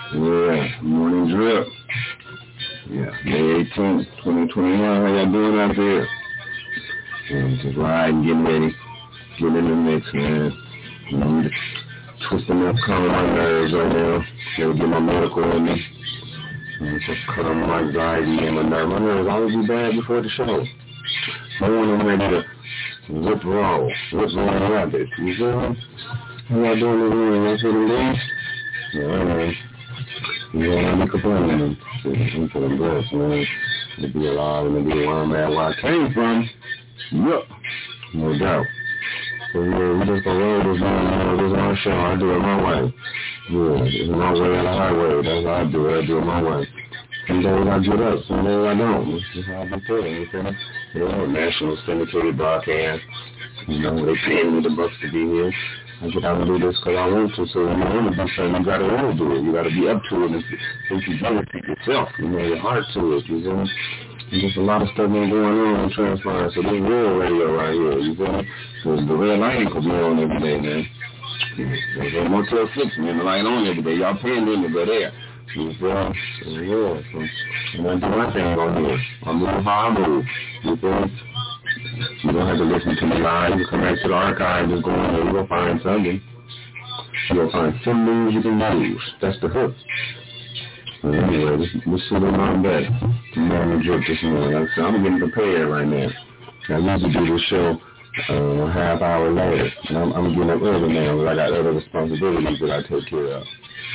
Yeah, morning drip. Yeah, May 18th, 2021. How y'all doing out there? Yeah, just riding, getting ready, getting in the mix, man. I'm just twisting up, calming my nerves right now. Gotta get my medical in me. Just calm my anxiety and my nerves. My nerves always be bad before the show. I want them ready to whip roll rabbit. You feel me? How y'all doing this morning? Y'all feeling good? Yeah, man. You don't have to complain. I'm feeling blessed, man. To be alive and to be where I'm at, where I came from. Yup. No doubt. So yeah, we just gonna roll this morning. This is our show. I do it my way. Yeah, it's my way or the highway. That's how I do it. I do it my way. Some days I get up, some days I don't. This is how I be feeling, you feel me? Yeah, national syndicated broadcast. You know, they paying me the bucks to be here. I get out and do this because I want to. So when you want to do something, you gotta want to do it. You gotta be up to it and think you benefit yourself. You know, your heart to it. You feel me? And just a lot of stuff been going on in transpiring. So this real radio right here. You feel me? So the red light could be on every day, man. There's a Motel 6, man. The light on every day. Y'all paying them to go there. You feel me? So yeah. So I do my thing on here. I move how I move. You feel me? You don't have to listen to me live. You come back to the archive and go on there. You're going to find something. You're going to find some news you can use. That's the hook. But anyway, this shit in my bed. Tomorrow drip this morning. So I'm getting prepared right now. I usually do this show a half hour later. And I'm getting up early now because I got other responsibilities that I take care of.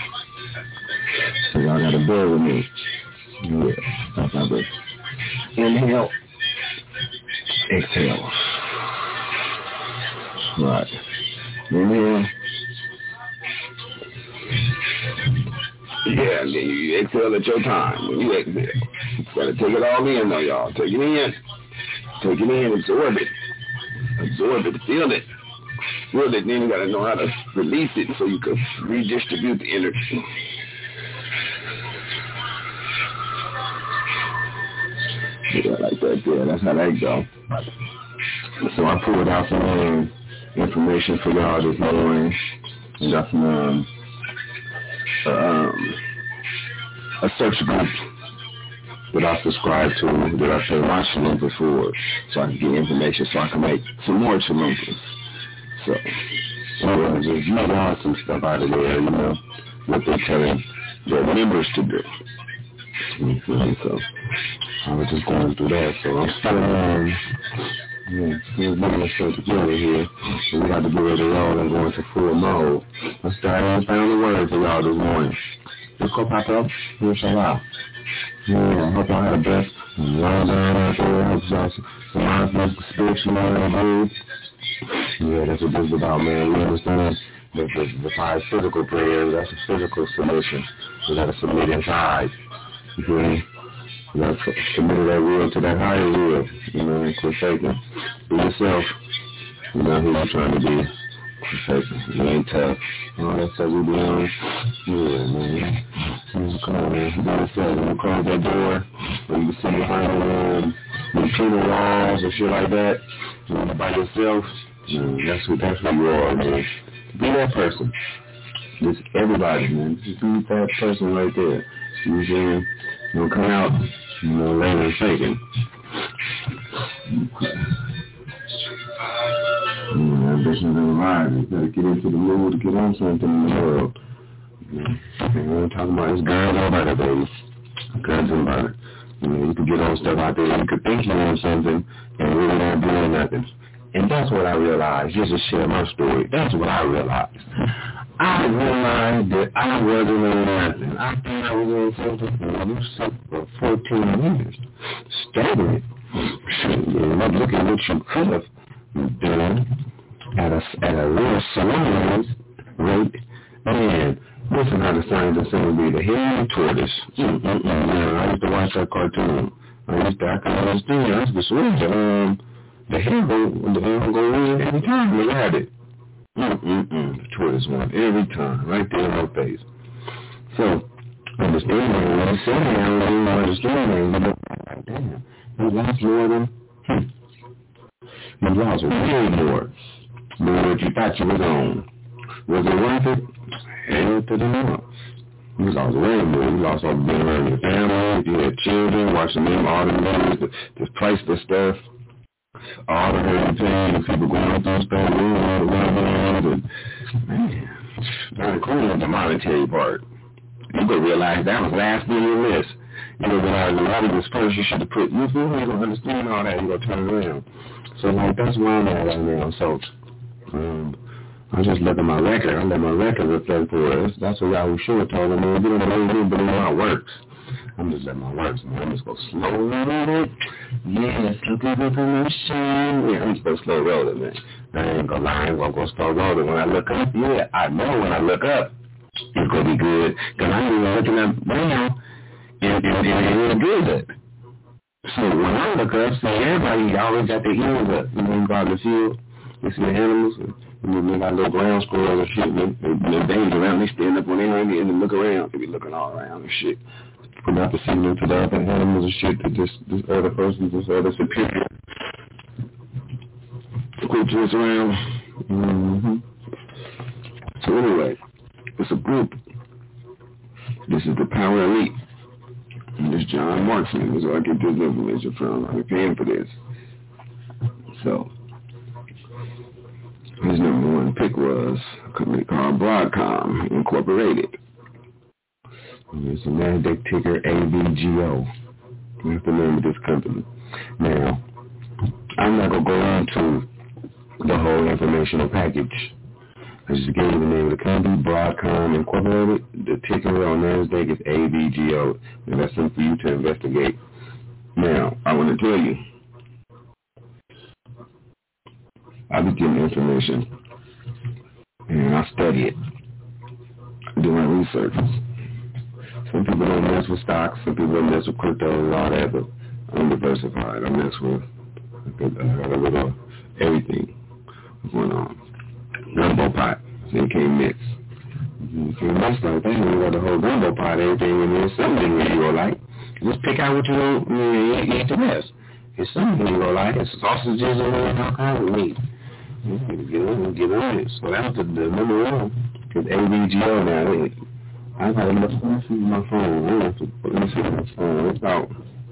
So y'all got to bear with me. Yeah, that's my best. Inhale. Exhale. Right. Inhale. Yeah, and then you exhale at your time when you exhale. You gotta take it all in though, y'all. Take it in. Take it in, absorb it. Absorb it, feel it. Feel it, then you gotta know how to release it so you can redistribute the energy. Yeah, like that there. That's how that go. So I pulled out some information for y'all this morning. I got some a search group that I subscribe to that I pay my chalupas for, so I can get information so I can make some more chalupas. So just you want some stuff out of there, you know, what they're telling their members to do. So I was just going through that. So I'm still getting myself together here. So we got to get ready to roll and go into full mode. I found the word for y'all this morning. Let's go pop up. Inshallah. Yeah, I hope y'all had a best. Long down out there. I hope y'all some spiritual mind. Yeah, that's what this is about, man. We understand that the five physical prayers, that's a physical submission. We got to submit inside. You feel me? You got to submit that will to that higher will. You know, quit faking. Be yourself. You know who you're trying to be. Quit faking. You ain't tough. All that stuff we be on. Yeah, man. Come on, man. Be yourself. When you close that door, when you sit behind the tunnel walls or shit like that, you know, by yourself, that's who you are, man. Be that person. Just everybody, man. Just be that person right there. You know, don't come out, you know, later and faking. Ambitions and lives. You gotta get into the mood to get on something in the world. And we're talking about this girls and butter, baby. Girls and butter. You know, you can get on stuff out there. You could think you're on something and really not doing nothing. And that's what I realized. Just to share my story. That's what I realized. I realized that I wasn't on nothing. I thought I was on something for 14 years. Staggering. I'm looking at what you could have done at a real slow rate. And listen how the signs are saying be the hairy tortoise. I used to watch that cartoon. I can understand. I used to swear the hair go in every time we had it. The tortoise won every time, right there in my face. So, understanding what I'm saying, I don't understand, you know, damn, you lost more than, you lost way more than what you thought you was on. Was it worth it? Hell to the no. You lost way more. You lost all being around your family. If you had children, watching them, all the movies, the priceless stuff, all the hurting pain, people going through stuff, and man, not including the monetary part. You gonna realize that was last thing on your list. You gonna realize a lot of this first you should have put. You feel me? You gonna understand all that. You gonna turn around. So like that's where I'm at right now. So I just look at my record. I let my record reflect for us. That's what y'all sure told me. Man, you don't know but how it works. I'm just letting my works, man. I'm just gonna slow roll it. Yeah, slow promotion. Yeah, I'm just gonna slow roll it, man. I ain't gonna lie. I'm gonna start rolling. When I look up, yeah, I know when I look up, it's gonna be good. Cause I ain't even looking up right now, and it's good. So when I look up, see everybody always got their ears up. You know, you go out in the field, you see the animals, and they got little ground squirrels and shit. They're dangerous around. They stand up on their hand and look around. They be looking all around and shit. Put out the signal to the other animals and shit that this other person, this other superior creatures around. Mm-hmm. So anyway, it's a group. This is the Power Elite. And this John Markson is where I get this information from. I'm paying for this. So, his number one pick was a company called Broadcom Incorporated. And it's a NASDAQ ticker AVGO. That's the name of this company. Now, I'm not going to go into the whole informational package. I just gave you the name of the company, Broadcom Incorporated. The ticker on NASDAQ is AVGO. And that's something for you to investigate. Now, I want to tell you, I be getting information, and I study it, do my research. Some people don't mess with stocks, some people don't mess with crypto and all that, but I'm diversified. I mess with a little everything going on. Gumbo pot, so you can't mix. You can't mix like that. You got the whole gumbo pot, everything in there. Something that you go like. Just pick out what you want and eat the rest. It's something you go like. It's sausages and all kinds of meat. You get on it. So that was the number one. Because AVGO now, I got enough stuff in my phone. Let me see my phone. It's about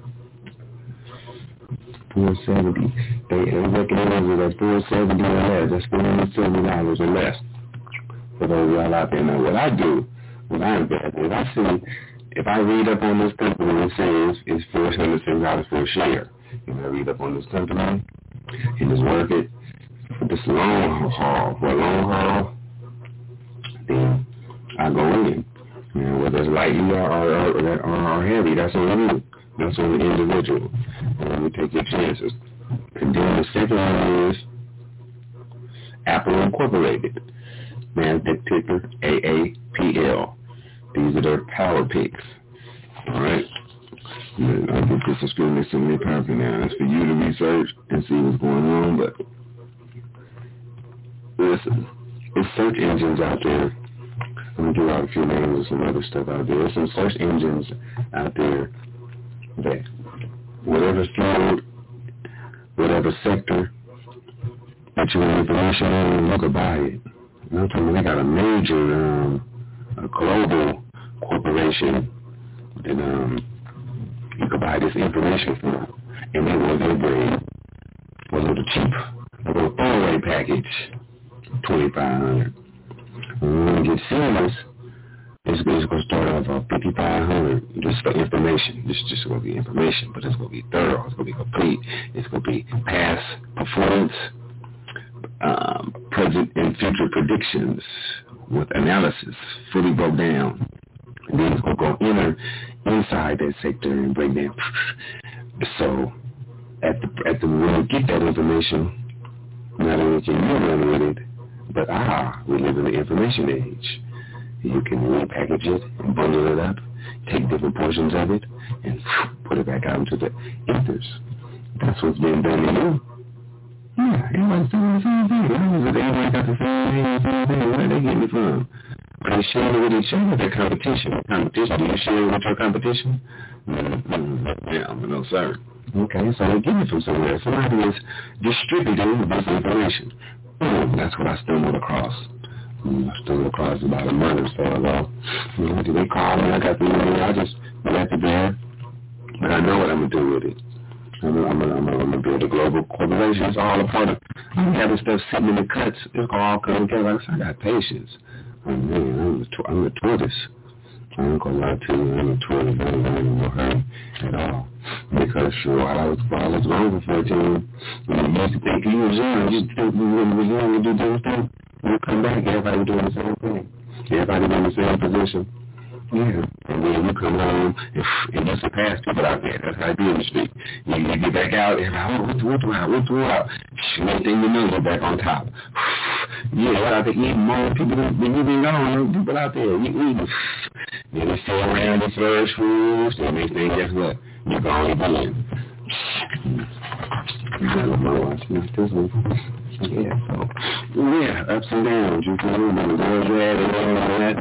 470. They recognize it as 470 or less. That's $470 or less. For those y'all out there. Now, what I do, when I invest, if I see, if I read up on this company and it says it's $470 for a share, and I read up on this company and just work it for this long haul, then I go in. And whether it's lightly or heavy, that's on you. That's on the individual. And you take your chances. And then the second one is Apple Incorporated. NASDAQ ticker AAPL. These are their power picks. Alright? I'll get this on screen. There's so many power picks now. It's for you to research and see what's going on, but listen, there's search engines out there. Let me give out a few names of some other stuff out there. There's some search engines out there that whatever field, whatever sector that you want information on, you can buy it. And I'm talking, they got a major a global corporation that you can buy this information from, and they will bring a little cheap, a little throwaway package, $2,500. When you get serious, it's going to start off at $5,500 just for information. This is just going to be information, but it's going to be thorough. It's going to be complete. It's going to be past performance, present and future predictions with analysis, fully broke down. And then it's going to go inside that sector and break down. So when you get that information, not only can you run with it, but we live in the information age. You can repackage it and bundle it up, take different portions of it, and put it back out into the ethers. That's what's being done to you. Yeah, everybody's doing the same thing. Everybody got the same thing. Where are they getting it from? Are they sharing it with each other? Their competition. Do you share it with your competition? Yeah, no, sir. Okay, so they're getting it from somewhere. Somebody is distributing this information. That's what I stumbled across. I stumbled across about a month or so ago. They called me. I got the email. I just left it there. But I know what I'm going to do with it. I'm going to build a global corporation. It's all a part of having stuff sitting in the cuts. It's all coming together. Like I said, I got patience. I'm a tortoise. I ain't going to lie to you. I'm a tortoise. I ain't in no hurry at all. Because while I was gone for 14, you used to think you was young. You think you was young to do those things. You come back, everybody was doing the same thing. Everybody in the same position. Yeah, and then you come home and you surpass people out there. That's how it be in the street. You get back out and what's out? Next thing you know, you're back on top. Yeah, out there eating more people than you've been gone. People out there, you eating. Then they stay around the first foods, and next thing, guess what? You're gone again. You got my watch, this one. Yeah, so, yeah, ups and downs, you feel me? The girls read and all that,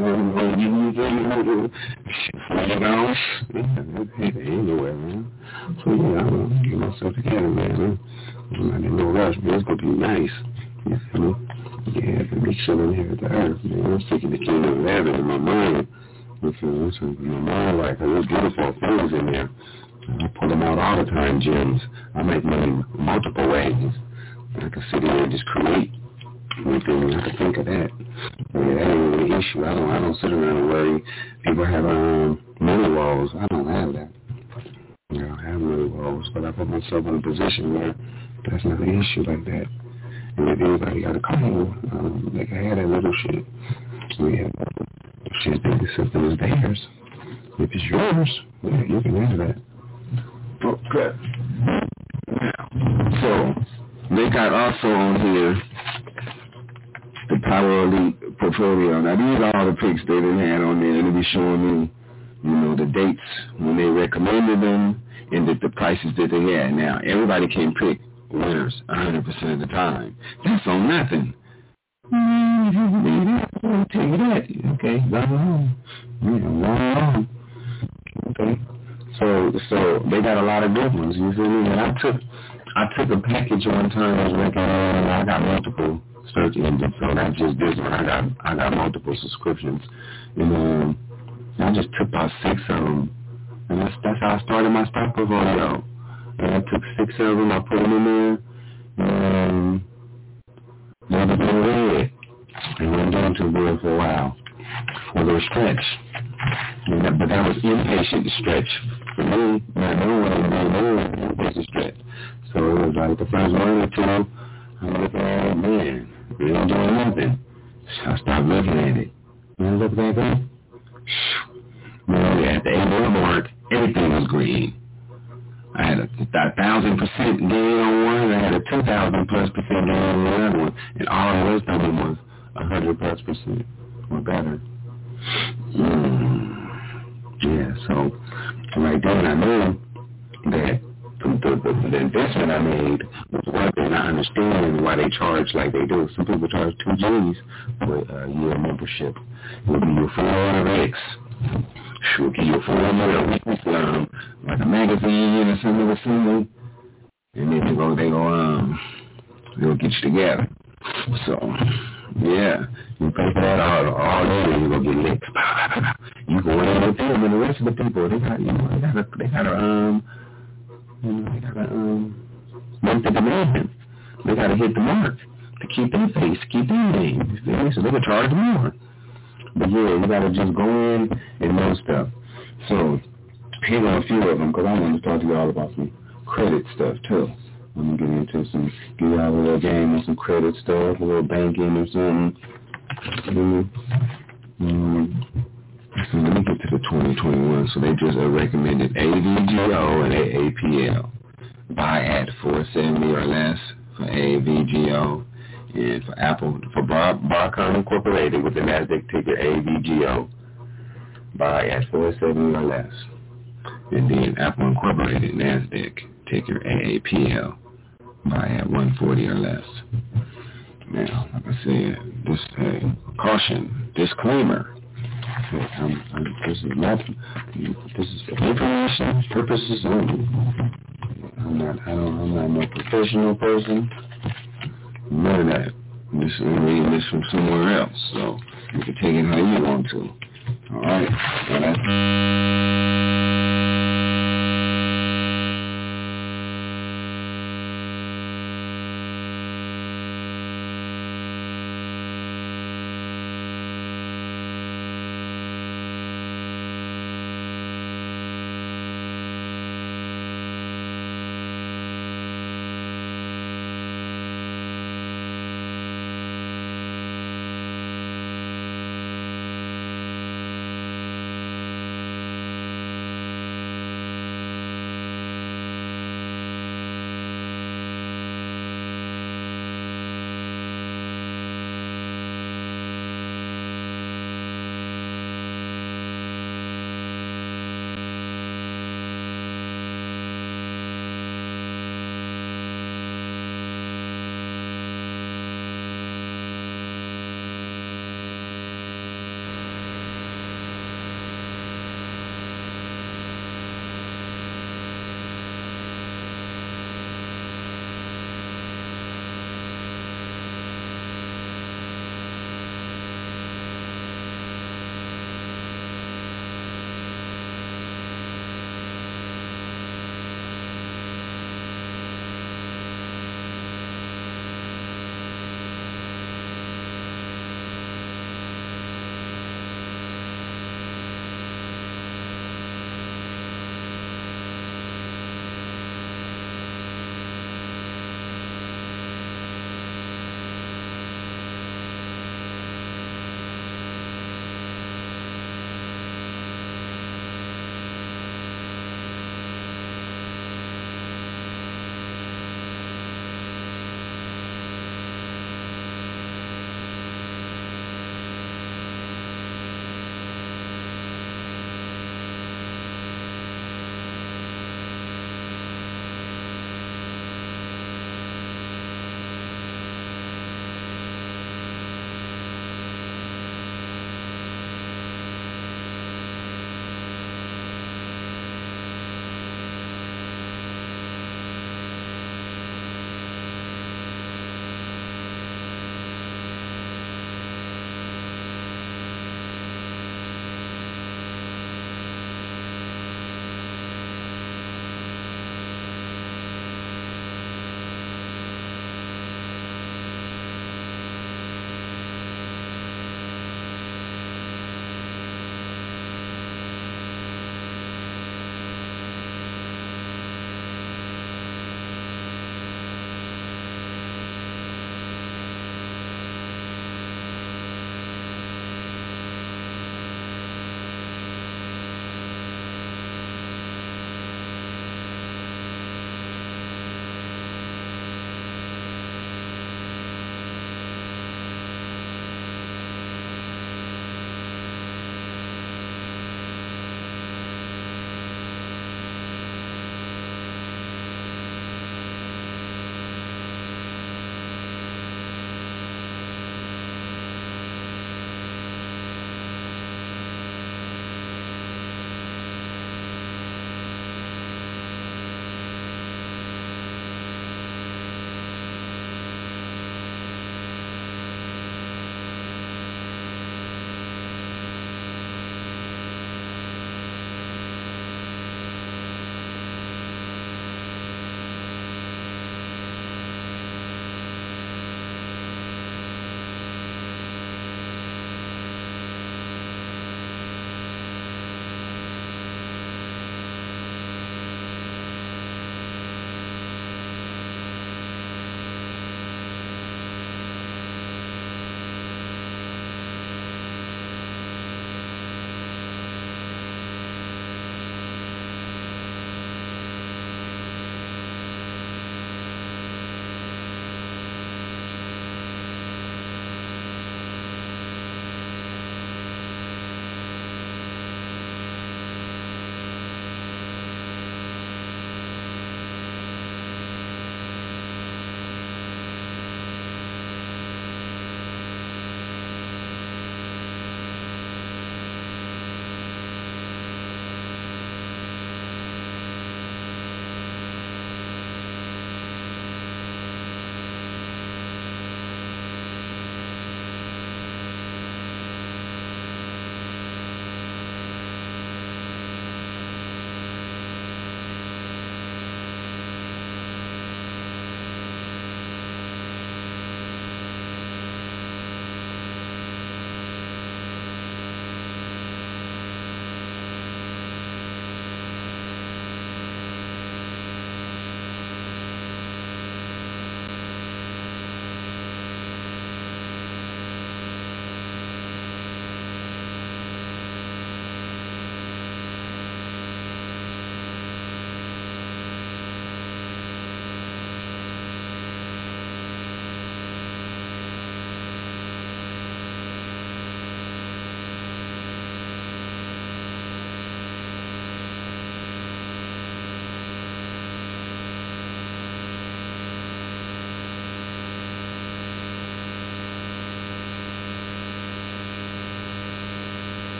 anywhere, man. So, yeah, I'm going to get myself together, man. I'm not in no rush, but it's going to be nice. You feel me? Yeah, to be chilling here at the earth, man. I'm sticking the kingdom of heaven in my mind. You feel me? So, in my mind, like, there's beautiful things in there. I pull them out all the time, gems. I make money multiple ways. I can sit there and just create anything. I can think of that. Yeah, that ain't really an issue. I don't sit around and worry. People have money walls. I don't have that. I don't have money walls, but I put myself in a position where that's not an issue like that. And if anybody got a call, they can have that little shit. Yeah, shit, the system is theirs. If it's yours, yeah, you can have that. Okay. So, they got also on here the Power Elite portfolio. Now, these are all the picks they done had on there. It'll be showing me, the dates when they recommended them and the prices that they had. Now, everybody can pick winners 100% of the time. That's on nothing. I'll tell you that. Okay, okay. So they got a lot of good ones. You feel me? And I took a package one time. I was recommending. I got multiple search engines, so not just this one. I got multiple subscriptions, and I just took about 6 of them, and that's how I started my stock portfolio. And I took 6 of them. I put them in there, and they were doing red. They weren't doing too good for a while, for a little stretch. But that was impatient stretch. For me, not knowing impatient stretch. So it was like the first 1 or 2, I'm looking at it, man, they don't do nothing. So I stopped looking at it. And look at that. Man, at the 8 mark, everything was green. I had a 1,000% gain on one, and I had a 2,000+% gain on the other one, and all the rest of them was 100+% or better. Yeah, so right then I knew that the investment I made was worth it, and I understand why they charge like they do. Some people charge $2 for a year membership. It'll be your 4X. Sure, give you a 4 weekly like a magazine or something, and then they'll get you together. So, yeah, you pay for that all day, and you're gonna get licked. You go in with them, and the rest of the people, they gotta make the demand. They gotta hit the mark to keep their face, keep their name. You feel me? So they can charge more. But yeah, you gotta just go in and know stuff. So here are a few of them, because I want to talk to you all about some credit stuff too. I'm gonna get into give y'all a little game on some credit stuff, a little banking or something. So let me get to the 2021. So they just recommended AVGO and AAPL. Buy at 470 or less for AVGO. And for Apple, for Broadcom Incorporated with the NASDAQ ticker AVGO. Buy at 470 or less. And then Apple Incorporated NASDAQ ticker AAPL. Buy at 140 or less. Now, like I said, this caution, disclaimer. This is for information purposes only. I'm not no professional person. None of that. This is reading this from somewhere else, so you can take it how you want to. All right. Well,